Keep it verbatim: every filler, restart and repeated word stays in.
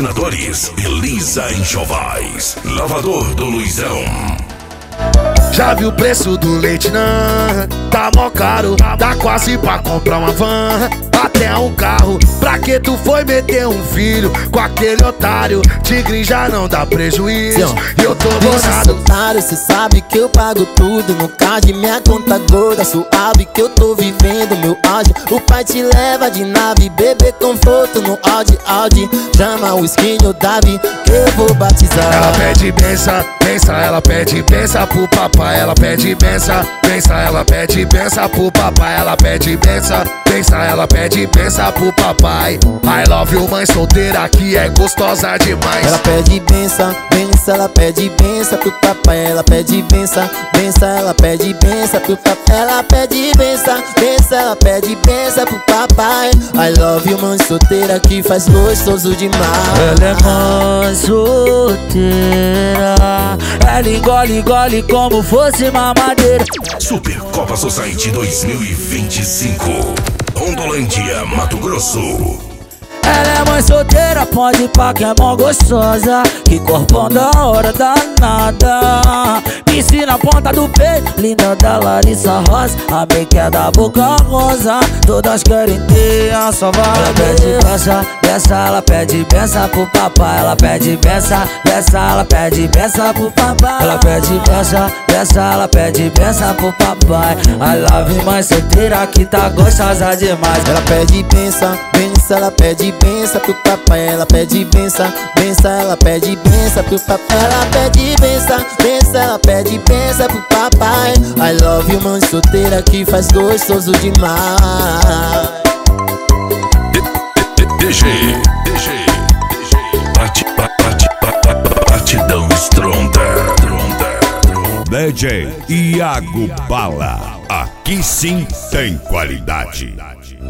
Patrocinadores: Elisa Enxovais, Lavador do Luizão. Já viu o preço do leite, não? Tá mó caro, dá quase pra comprar uma van, até um carro. Pra que tu foi meter um filho com aquele otário? Tigre já não dá prejuízo e eu tô bolado. Otário, cê sabe que eu pago tudo no card, minha conta gorda, suave que eu tô vivendo meu auge. O pai te leva de nave, bebê conforto no Audi, Audi. Chama o skin o Davi que eu vou batizar. Ela pede benção, benção, ela pede benção pro papai. Ela pede benção, benção, ela pede benção pro papai. Ela pede benção, benção, ela pede benção pro papai. I love you, mãe solteira que é gostosa demais. Ela pede benção, benção, ela pede benção pro papai. Ela pede benção, benção, ela pede benção pro papai. Ela pede benção, benção, ela pede benção pro papai. I love you, mãe solteira que faz gostoso demais. Ela é mãe solteira, ela engole, engole como fosse mamadeira. Super Copa Society dois mil e vinte e cinco, Rondolândia, Mato Grosso. Ela é mãe solteira, pode pá que é mó gostosa, que corpão da hora danada. Piscina na ponta do peito, linda da Larissa Rosa. A make é da boca rosa, todas querem ter a sua vaga. Ela pede benção, benção, ela pede benção pro papai. Ela pede benção, benção, ela pede benção pro papai. Ela pede benção, benção, ela pede benção pro papai. I love you, mãe solteira que tá gostosa demais. Ela pede benção, benção, ela pede benção pro papai. Ela pede benção, benção, ela pede benção pro papai. Ela pede benção, benção, ela pede benção pro papai. I love you, mãe solteira que faz gostoso demais. D G, D G, bate, bate, batidão estronda. D J Iago Bala, aqui sim tem qualidade.